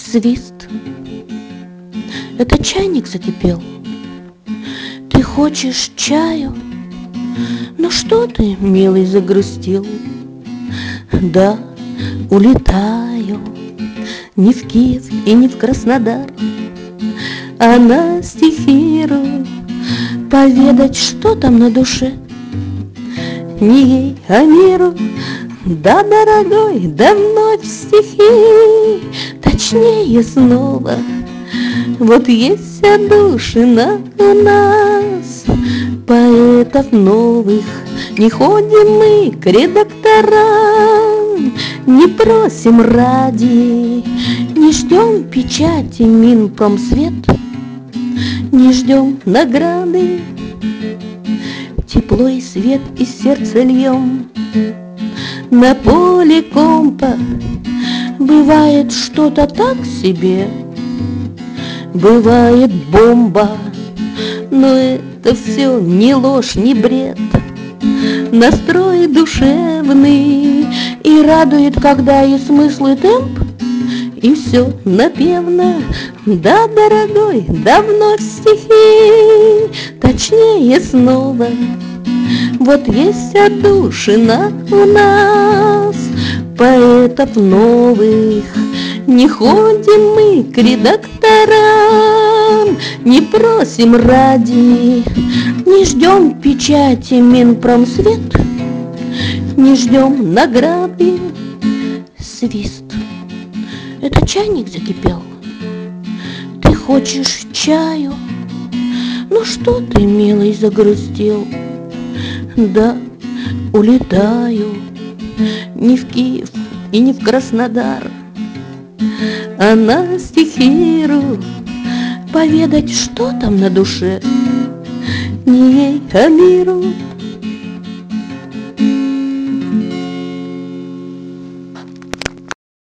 Свист. Это чайник закипел. Ты хочешь чаю? Ну что ты, милый, загрустил? Да, улетаю не в Киев и не в Краснодар, а на стихиру поведать, что там на душе. Не ей, а миру. Да, дорогой, да вновь стихи, точнее снова. Вот есть отдушина у нас, поэтов новых. Не ходим мы к редакторам, не просим ради, не ждем печати Минпромсвет, не ждем награды. Тепло и свет из сердца льем на поле компа. Бывает что-то так себе, бывает бомба, но это все не ложь, не бред. Настрой душевный и радует, когда и смысл, и темп, и все напевно. Да, дорогой, да вновь стихи, точнее снова. Вот есть отдушина у нас, поэтов новых. Не ходим мы к редакторам, не просим ради, не ждем печати Минпромсвет, не ждем награды. Свист. Это чайник закипел. Ты хочешь чаю? Ну что ты, милый, загрустил? Да, улетаю не в Киев и не в Краснодар, а на стихиру поведать, что там на душе. Не ей, а миру.